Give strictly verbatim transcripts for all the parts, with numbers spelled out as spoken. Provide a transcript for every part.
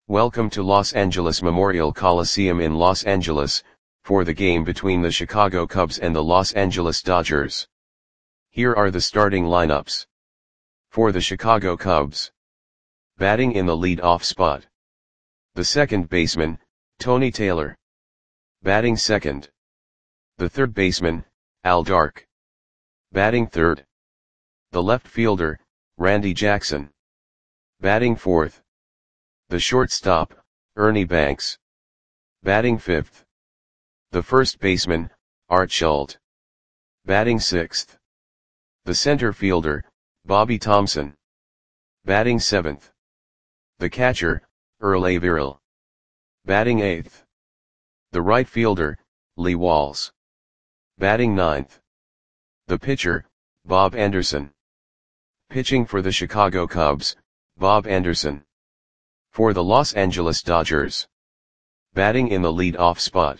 Welcome to Los Angeles Memorial Coliseum in Los Angeles, for the game between the Chicago Cubs and the Los Angeles Dodgers. Here are the starting lineups. For the Chicago Cubs. Batting in the lead-off spot. The second baseman, Tony Taylor. Batting second. The third baseman, Al Dark. Batting third. The left fielder, Randy Jackson. Batting fourth. The shortstop, Ernie Banks. Batting fifth. The first baseman, Art Schultz. Batting sixth. The center fielder, Bobby Thomson. Batting seventh. The catcher, Earl Averill. Batting eighth. The right fielder, Lee Walls. Batting ninth. The pitcher, Bob Anderson. Pitching for the Chicago Cubs, Bob Anderson. For the Los Angeles Dodgers. Batting in the lead-off spot.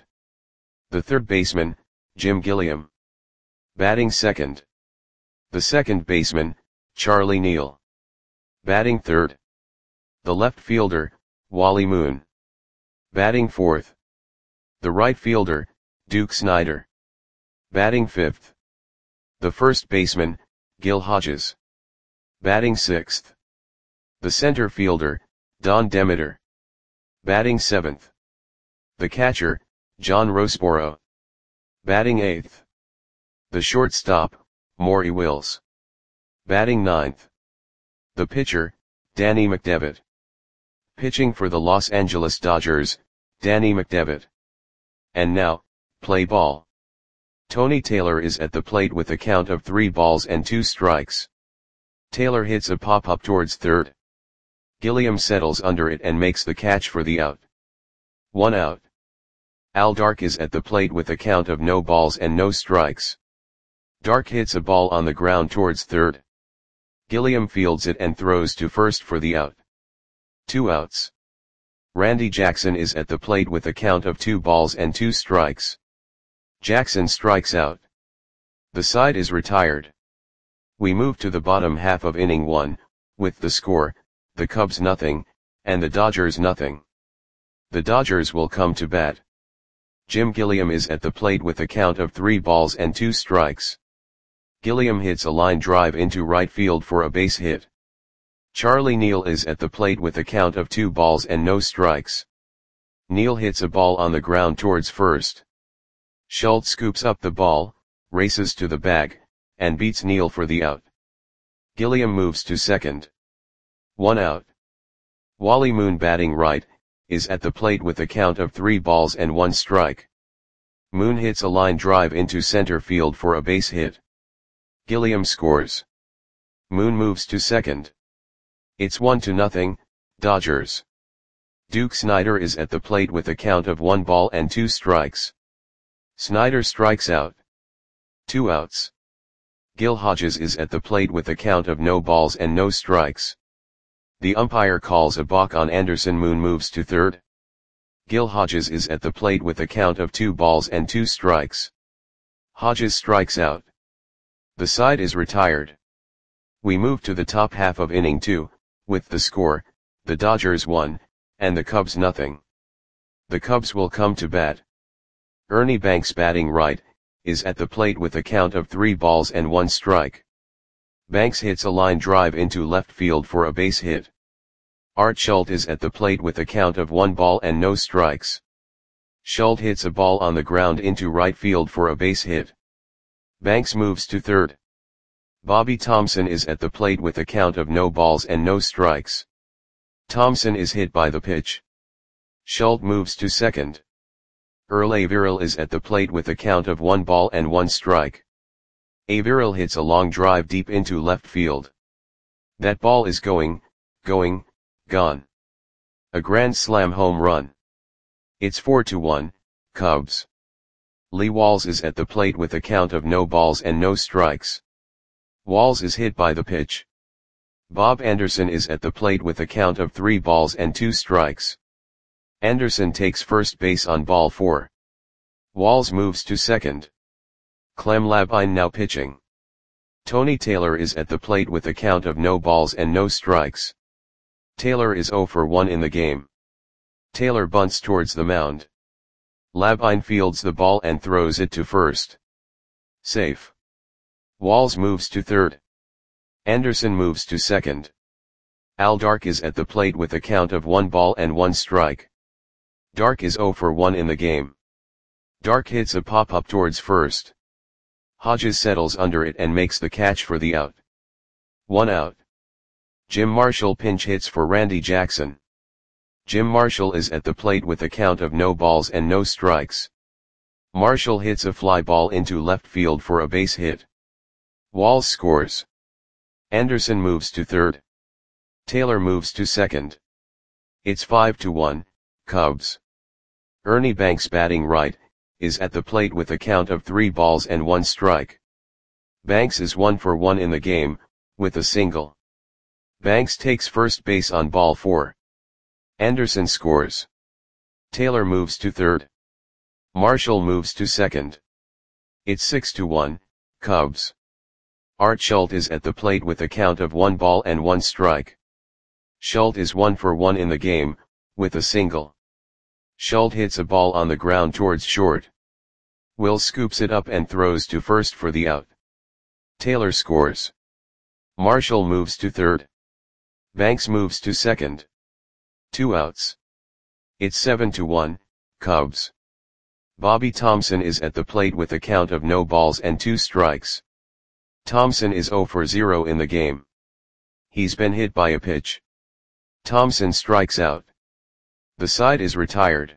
The third baseman, Jim Gilliam. Batting second. The second baseman, Charlie Neal. Batting third. The left fielder, Wally Moon. Batting fourth. The right fielder, Duke Snider. Batting fifth. The first baseman, Gil Hodges. Batting sixth. The center fielder, Don Demeter. Batting seventh. The catcher, John Roseboro. Batting eighth. The shortstop, Maury Wills. Batting ninth. The pitcher, Danny McDevitt. Pitching for the Los Angeles Dodgers, Danny McDevitt. And now, play ball. Tony Taylor is at the plate with a count of three balls and two strikes. Taylor hits a pop-up towards third. Gilliam settles under it and makes the catch for the out. One out. Al Dark is at the plate with a count of no balls and no strikes. Dark hits a ball on the ground towards third. Gilliam fields it and throws to first for the out. Two outs. Randy Jackson is at the plate with a count of two balls and two strikes. Jackson strikes out. The side is retired. We move to the bottom half of inning one, with the score, the Cubs nothing, and the Dodgers nothing. The Dodgers will come to bat. Jim Gilliam is at the plate with a count of three balls and two strikes. Gilliam hits a line drive into right field for a base hit. Charlie Neal is at the plate with a count of two balls and no strikes. Neal hits a ball on the ground towards first. Schultz scoops up the ball, races to the bag, and beats Neal for the out. Gilliam moves to second. One out. Wally Moon, batting right, is at the plate with a count of three balls and one strike. Moon hits a line drive into center field for a base hit. Gilliam scores. Moon moves to second. It's one to nothing, Dodgers. Duke Snider is at the plate with a count of one ball and two strikes. Snider strikes out. Two outs. Gil Hodges is at the plate with a count of no balls and no strikes. The umpire calls a balk on Anderson. Moon moves to third. Gil Hodges is at the plate with a count of two balls and two strikes. Hodges strikes out. The side is retired. We move to the top half of inning two, with the score, the Dodgers one, and the Cubs nothing. The Cubs will come to bat. Ernie Banks, batting right, is at the plate with a count of three balls and one strike. Banks hits a line drive into left field for a base hit. Art Schultz is at the plate with a count of one ball and no strikes. Schultz hits a ball on the ground into right field for a base hit. Banks moves to third. Bobby Thomson is at the plate with a count of no balls and no strikes. Thomson is hit by the pitch. Schultz moves to second. Earl Averill is at the plate with a count of one ball and one strike. Averill hits a long drive deep into left field. That ball is going, going, gone. A grand slam home run. It's four to one, Cubs. Lee Walls is at the plate with a count of no balls and no strikes. Walls is hit by the pitch. Bob Anderson is at the plate with a count of three balls and two strikes. Anderson takes first base on ball four. Walls moves to second. Clem Labine now pitching. Tony Taylor is at the plate with a count of no balls and no strikes. Taylor is zero for one in the game. Taylor bunts towards the mound. Labine fields the ball and throws it to first. Safe. Walls moves to third. Anderson moves to second. Al Dark is at the plate with a count of one ball and one strike. Dark is zero for one in the game. Dark hits a pop-up towards first. Hodges settles under it and makes the catch for the out. One out. Jim Marshall pinch hits for Randy Jackson. Jim Marshall is at the plate with a count of no balls and no strikes. Marshall hits a fly ball into left field for a base hit. Walls scores. Anderson moves to third. Taylor moves to second. It's five to one, Cubs. Ernie Banks, batting right, is at the plate with a count of three balls and one strike. Banks is one for one in the game, with a single. Banks takes first base on ball four. Anderson scores. Taylor moves to third. Marshall moves to second. It's six to one, Cubs. Art Schultz is at the plate with a count of one ball and one strike. Schultz is one for one in the game, with a single. Schultz hits a ball on the ground towards short. Will scoops it up and throws to first for the out. Taylor scores. Marshall moves to third. Banks moves to second. Two outs. It's seven to one, Cubs. Bobby Thompson is at the plate with a count of no balls and two strikes. Thompson is zero for zero in the game. He's been hit by a pitch. Thompson strikes out. The side is retired.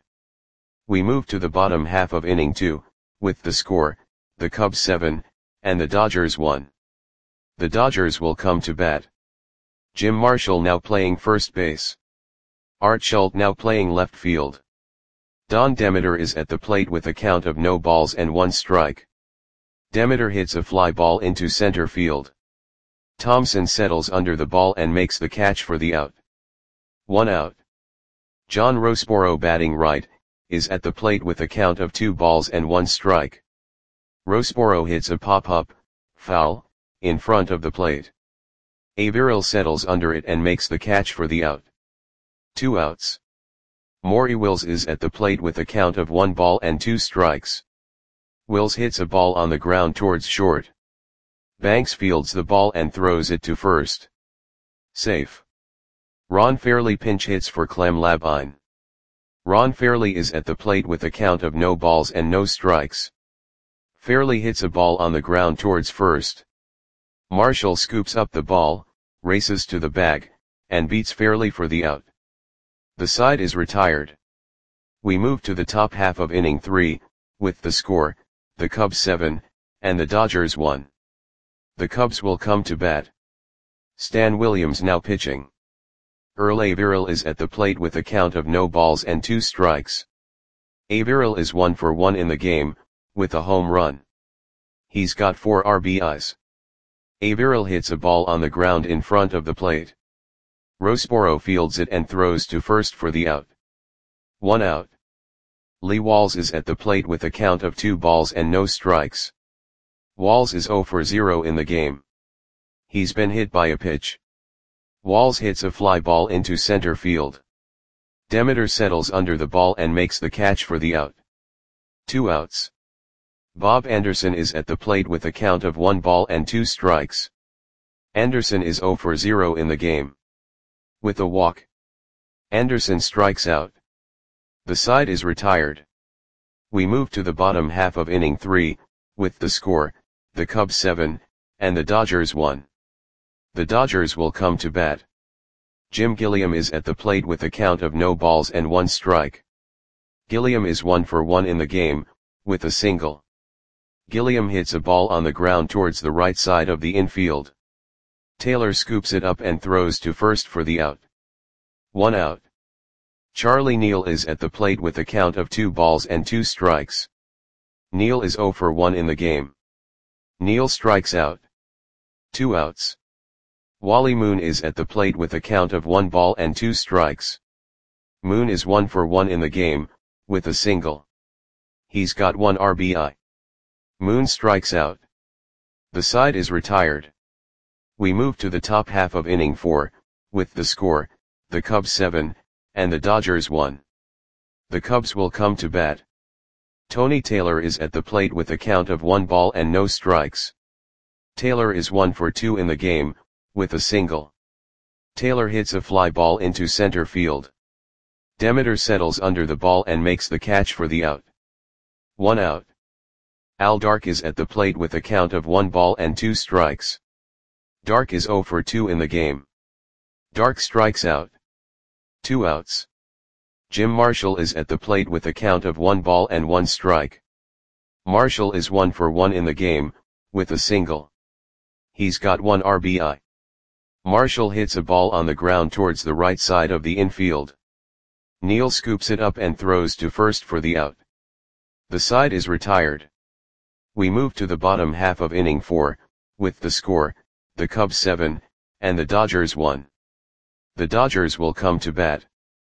We move to the bottom half of inning two, with the score, the Cubs seven, and the Dodgers one. The Dodgers will come to bat. Jim Marshall now playing first base. Art Schultz now playing left field. Don Demeter is at the plate with a count of no balls and one strike. Demeter hits a fly ball into center field. Thompson settles under the ball and makes the catch for the out. One out. John Roseboro, batting right, is at the plate with a count of two balls and one strike. Roseboro hits a pop-up, foul, in front of the plate. Averill settles under it and makes the catch for the out. Two outs. Maury Wills is at the plate with a count of one ball and two strikes. Wills hits a ball on the ground towards short. Banks fields the ball and throws it to first. Safe. Ron Fairley pinch hits for Clem Labine. Ron Fairley is at the plate with a count of no balls and no strikes. Fairley hits a ball on the ground towards first. Marshall scoops up the ball, races to the bag, and beats Fairley for the out. The side is retired. We move to the top half of inning three, with the score, the Cubs seven, and the Dodgers one. The Cubs will come to bat. Stan Williams now pitching. Earl Averill is at the plate with a count of no balls and two strikes. Averill is one for one in the game, with a home run. He's got four R B Is. Averill hits a ball on the ground in front of the plate. Roseboro fields it and throws to first for the out. One out. Lee Walls is at the plate with a count of two balls and no strikes. Walls is zero for zero in the game. He's been hit by a pitch. Walls hits a fly ball into center field. Demeter settles under the ball and makes the catch for the out. Two outs. Bob Anderson is at the plate with a count of one ball and two strikes. Anderson is zero for zero in the game. With a walk, Anderson strikes out. The side is retired. We move to the bottom half of inning three, with the score, the Cubs seven, and the Dodgers one. The Dodgers will come to bat. Jim Gilliam is at the plate with a count of no balls and one strike. Gilliam is one for one in the game, with a single. Gilliam hits a ball on the ground towards the right side of the infield. Taylor scoops it up and throws to first for the out. One out. Charlie Neal is at the plate with a count of two balls and two strikes. Neal is zero for one in the game. Neal strikes out. Two outs. Wally Moon is at the plate with a count of one ball and two strikes. Moon is one for one in the game, with a single. He's got one R B I. Moon strikes out. The side is retired. We move to the top half of inning four, with the score, the Cubs seven, and the Dodgers one. The Cubs will come to bat. Tony Taylor is at the plate with a count of one ball and no strikes. Taylor is one for two in the game, with a single. Taylor hits a fly ball into center field. Demeter settles under the ball and makes the catch for the out. One out. Al Dark is at the plate with a count of one ball and two strikes. Dark is zero for two in the game. Dark strikes out. Two outs. Jim Marshall is at the plate with a count of one ball and one strike. Marshall is one for one in the game, with a single. He's got one R B I. Marshall hits a ball on the ground towards the right side of the infield. Neal scoops it up and throws to first for the out. The side is retired. We move to the bottom half of inning four, with the score, the Cubs seven, and the Dodgers one. The Dodgers will come to bat.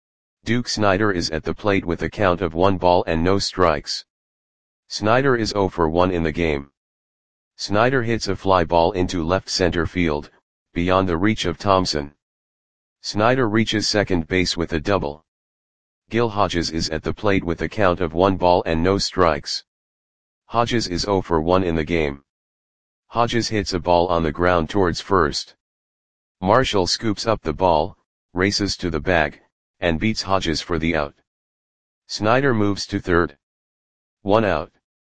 Duke Snider is at the plate with a count of one ball and no strikes. Snider is zero for one in the game. Snider hits a fly ball into left center field, beyond the reach of Thompson. Snider reaches second base with a double. Gil Hodges is at the plate with a count of one ball and no strikes. Hodges is zero for one in the game. Hodges hits a ball on the ground towards first. Marshall scoops up the ball, races to the bag, and beats Hodges for the out. Snider moves to third. One out.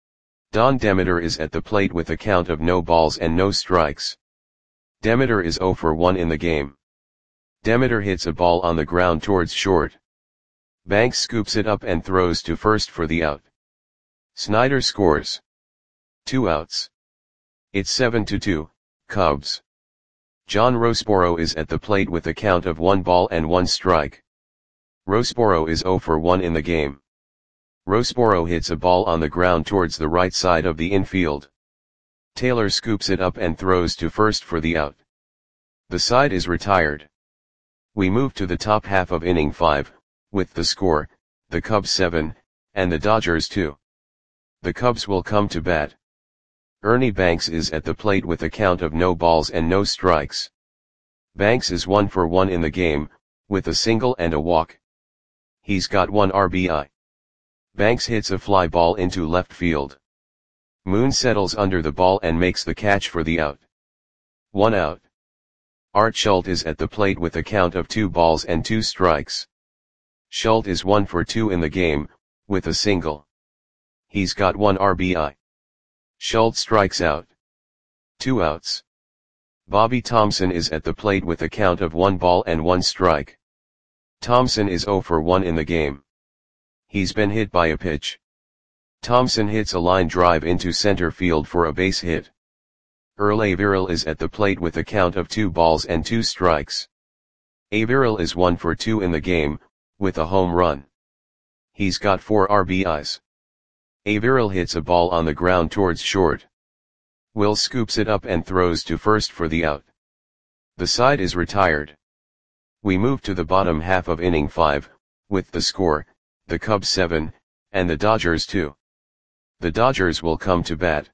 Don Demeter is at the plate with a count of no balls and no strikes. Demeter is zero for one in the game. Demeter hits a ball on the ground towards short. Banks scoops it up and throws to first for the out. Snider scores. Two outs. It's seven to two, Cubs. John Roseboro is at the plate with a count of one ball and one strike. Roseboro is zero for one in the game. Roseboro hits a ball on the ground towards the right side of the infield. Taylor scoops it up and throws to first for the out. The side is retired. We move to the top half of inning five, with the score, the Cubs seven, and the Dodgers two. The Cubs will come to bat. Ernie Banks is at the plate with a count of no balls and no strikes. Banks is one for one in the game, with a single and a walk. He's got one R B I. Banks hits a fly ball into left field. Moon settles under the ball and makes the catch for the out. One out. Art Schultz is at the plate with a count of two balls and two strikes. Schultz is one for two in the game, with a single. He's got one R B I. Schultz strikes out. Two outs. Bobby Thompson is at the plate with a count of one ball and one strike. Thompson is zero for one in the game. He's been hit by a pitch. Thompson hits a line drive into center field for a base hit. Earl Averill is at the plate with a count of two balls and two strikes. Averill is one for two in the game, with a home run. He's got four R B Is. Averill hits a ball on the ground towards short. Will scoops it up and throws to first for the out. The side is retired. We move to the bottom half of inning five, with the score, the Cubs seven, and the Dodgers two. The Dodgers will come to bat.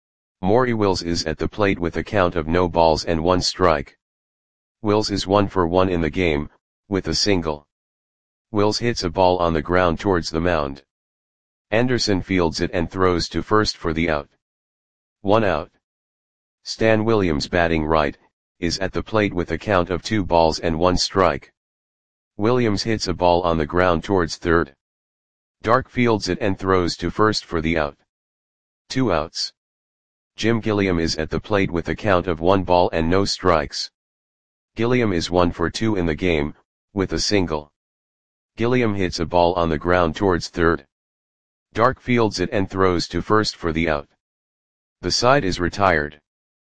Maury Wills is at the plate with a count of no balls and one strike. Wills is one for one in the game, with a single. Wills hits a ball on the ground towards the mound. Anderson fields it and throws to first for the out. One out. Stan Williams, batting right, is at the plate with a count of two balls and one strike. Williams hits a ball on the ground towards third. Dark fields it and throws to first for the out. Two outs. Jim Gilliam is at the plate with a count of one ball and no strikes. Gilliam is one for two in the game, with a single. Gilliam hits a ball on the ground towards third. Dark fields it and throws to first for the out. The side is retired.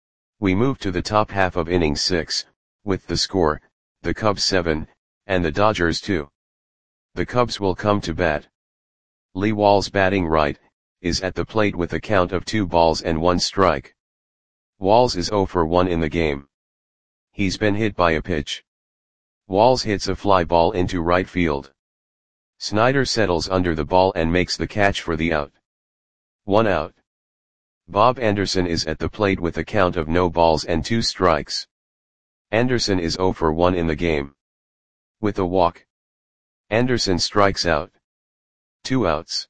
We move to the top half of inning six, with the score, the Cubs seven, and the Dodgers two. The Cubs will come to bat. Lee Walls, batting right, is at the plate with a count of two balls and one strike. Walls is zero for one in the game. He's been hit by a pitch. Walls hits a fly ball into right field. Snider settles under the ball and makes the catch for the out. One out. Bob Anderson is at the plate with a count of no balls and two strikes. Anderson is zero for one in the game. With a walk. Anderson strikes out. Two outs.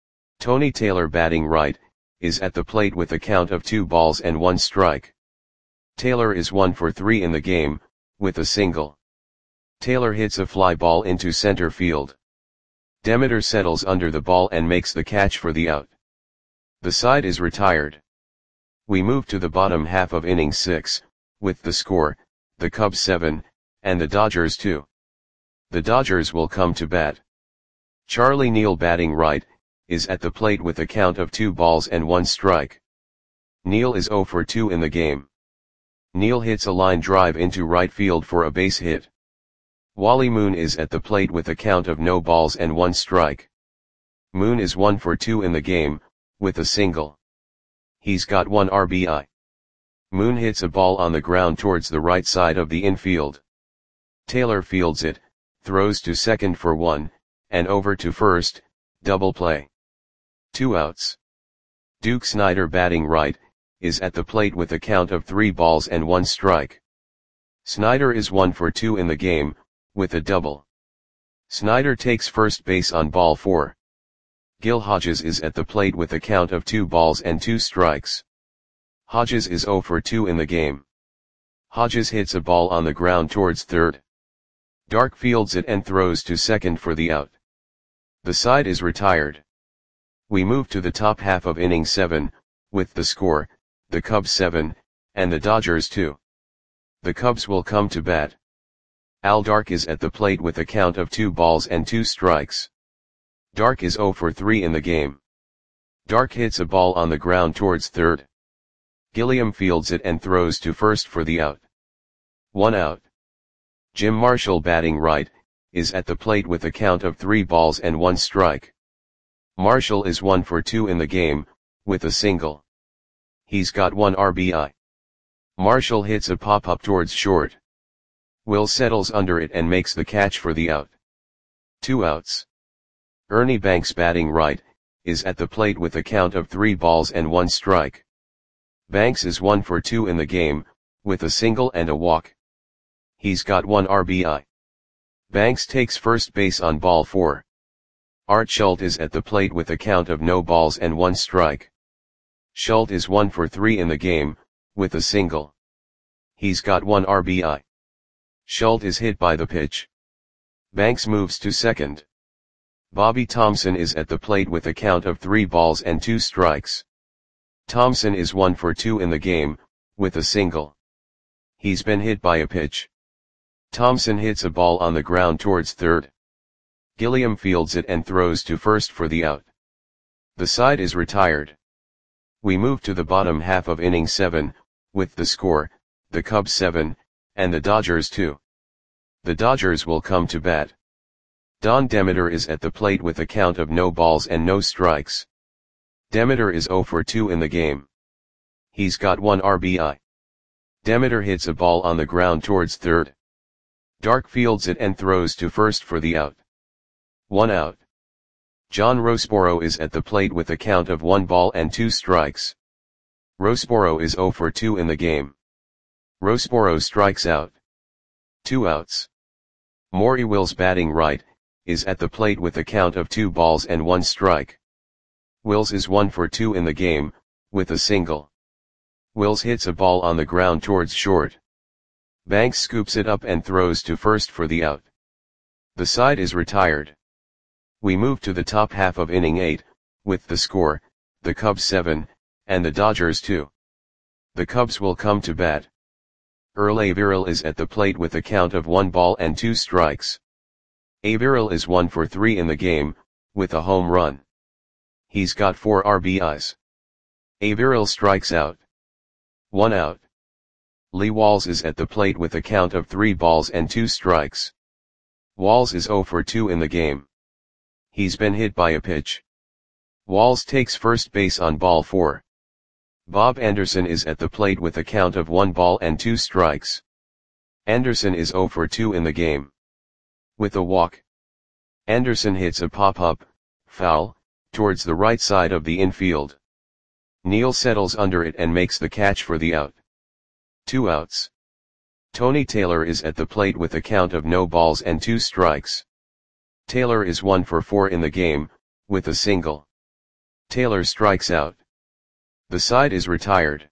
Tony Taylor batting right, is at the plate with a count of two balls and one strike. Taylor is one for three in the game, with a single. Taylor hits a fly ball into center field. Demeter settles under the ball and makes the catch for the out. The side is retired. We move to the bottom half of inning six, with the score, the Cubs seven, and the Dodgers two. The Dodgers will come to bat. Charlie Neal batting right, is at the plate with a count of two balls and one strike. Neal is oh for two in the game. Neal hits a line drive into right field for a base hit. Wally Moon is at the plate with a count of no balls and one strike. Moon is one for two in the game, with a single. He's got one R B I. Moon hits a ball on the ground towards the right side of the infield. Taylor fields it, throws to second for one, and over to first, double play. Two outs. Duke Snider batting right, is at the plate with a count of three balls and one strike. Snider is one for two in the game, with a double. Snider takes first base on ball four. Gil Hodges is at the plate with a count of two balls and two strikes. Hodges is oh for two in the game. Hodges hits a ball on the ground towards third. Dark fields it and throws to second for the out. The side is retired. We move to the top half of inning seven, with the score, the Cubs seven, and the Dodgers two. The Cubs will come to bat. Al Dark is at the plate with a count of two balls and two strikes. Dark is oh for three in the game. Dark hits a ball on the ground towards third. Gilliam fields it and throws to first for the out. One out. Jim Marshall batting right, is at the plate with a count of three balls and one strike. Marshall is one for two in the game, with a single. He's got one R B I. Marshall hits a pop-up towards short. Will settles under it and makes the catch for the out. Two outs. Ernie Banks batting right, is at the plate with a count of three balls and one strike. Banks is one for two in the game, with a single and a walk. He's got one R B I. Banks takes first base on ball four. Art Schultz is at the plate with a count of no balls and one strike. Schultz is one for three in the game, with a single. He's got one R B I. Schultz is hit by the pitch. Banks moves to second. Bobby Thompson is at the plate with a count of three balls and two strikes. Thompson is one for two in the game, with a single. He's been hit by a pitch. Thompson hits a ball on the ground towards third. Gilliam fields it and throws to first for the out. The side is retired. We move to the bottom half of inning seven, with the score, the Cubs seven, and the Dodgers two. The Dodgers will come to bat. Don Demeter is at the plate with a count of no balls and no strikes. Demeter is oh for two in the game. He's got one R B I. Demeter hits a ball on the ground towards third. Dark fields it and throws to first for the out. One out. John Roseboro is at the plate with a count of one ball and two strikes. Roseboro is oh for two in the game. Roseboro strikes out. Two outs. Maury Wills batting right, is at the plate with a count of two balls and one strike. Wills is one for two in the game, with a single. Wills hits a ball on the ground towards short. Banks scoops it up and throws to first for the out. The side is retired. We move to the top half of inning eight, with the score, the Cubs seven, and the Dodgers two. The Cubs will come to bat. Earl Averill is at the plate with a count of one ball and two strikes. Averill is one for three in the game, with a home run. He's got four R B Is. Averill strikes out. One out. Lee Walls is at the plate with a count of three balls and two strikes. Walls is oh for two in the game. He's been hit by a pitch. Walls takes first base on ball four. Bob Anderson is at the plate with a count of one ball and two strikes. Anderson is oh for two in the game. With a walk. Anderson hits a pop-up, foul, towards the right side of the infield. Neal settles under it and makes the catch for the out. Two outs. Tony Taylor is at the plate with a count of no balls and two strikes. Taylor is one for four in the game, with a single. Taylor strikes out. The side is retired.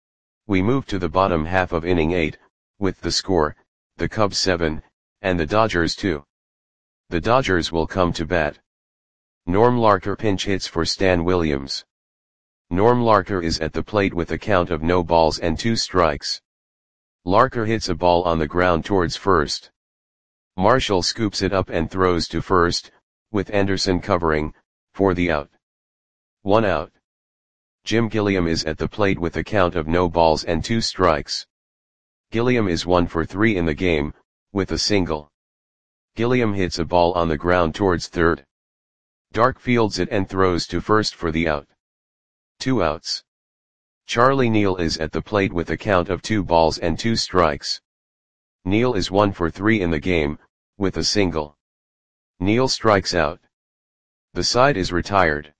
We move to the bottom half of inning eight, with the score, the Cubs seven, and the Dodgers two. The Dodgers will come to bat. Norm Larker pinch hits for Stan Williams. Norm Larker is at the plate with a count of no balls and two strikes. Larker hits a ball on the ground towards first. Marshall scoops it up and throws to first, with Anderson covering, for the out. One out. Jim Gilliam is at the plate with a count of no balls and two strikes. Gilliam is one for three in the game, with a single. Gilliam hits a ball on the ground towards third. Dark fields it and throws to first for the out. Two outs. Charlie Neal is at the plate with a count of two balls and two strikes. Neal is one for three in the game, with a single. Neal strikes out. The side is retired.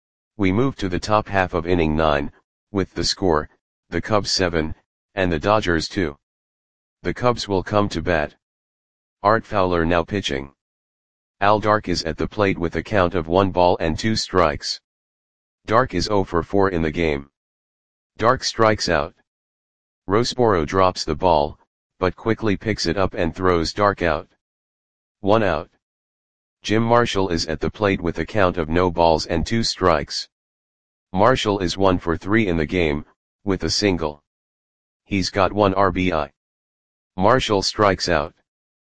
We move to the top half of inning nine, with the score, the Cubs seven, and the Dodgers two. The Cubs will come to bat. Art Fowler now pitching. Al Dark is at the plate with a count of one ball and two strikes. Dark is zero for four in the game. Dark strikes out. Roseboro drops the ball, but quickly picks it up and throws Dark out. One out. Jim Marshall is at the plate with a count of no balls and two strikes. Marshall is one for three in the game, with a single. He's got one R B I. Marshall strikes out.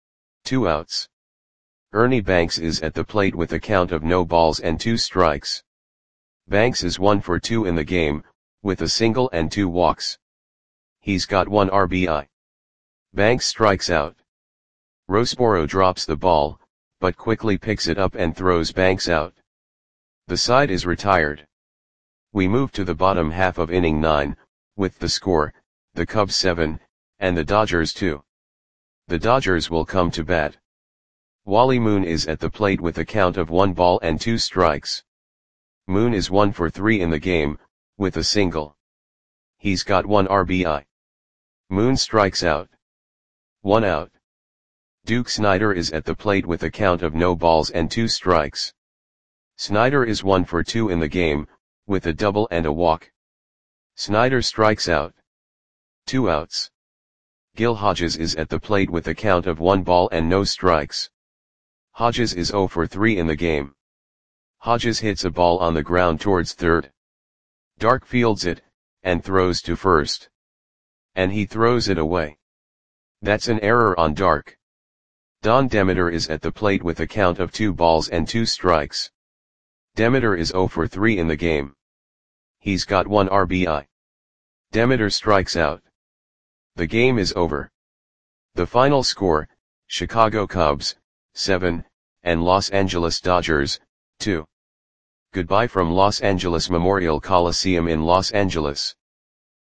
Two outs. Ernie Banks is at the plate with a count of no balls and two strikes. Banks is one for two in the game, with a single and two walks. He's got one R B I. Banks strikes out. Roseboro drops the ball, but quickly picks it up and throws Banks out. The side is retired. We move to the bottom half of inning nine, with the score, the Cubs seven, and the Dodgers two. The Dodgers will come to bat. Wally Moon is at the plate with a count of one ball and two strikes. Moon is one for three in the game, with a single. He's got one R B I. Moon strikes out. One out. Duke Snider is at the plate with a count of no balls and two strikes. Snider is one for two in the game, with a double and a walk. Snider strikes out. Two outs. Gil Hodges is at the plate with a count of one ball and no strikes. Hodges is zero for three in the game. Hodges hits a ball on the ground towards third. Dark fields it, and throws to first. And he throws it away. That's an error on Dark. Don Demeter is at the plate with a count of two balls and two strikes. Demeter is zero for three in the game. He's got one R B I. Demeter strikes out. The game is over. The final score, Chicago Cubs, seven, and Los Angeles Dodgers, two. Goodbye from Los Angeles Memorial Coliseum in Los Angeles.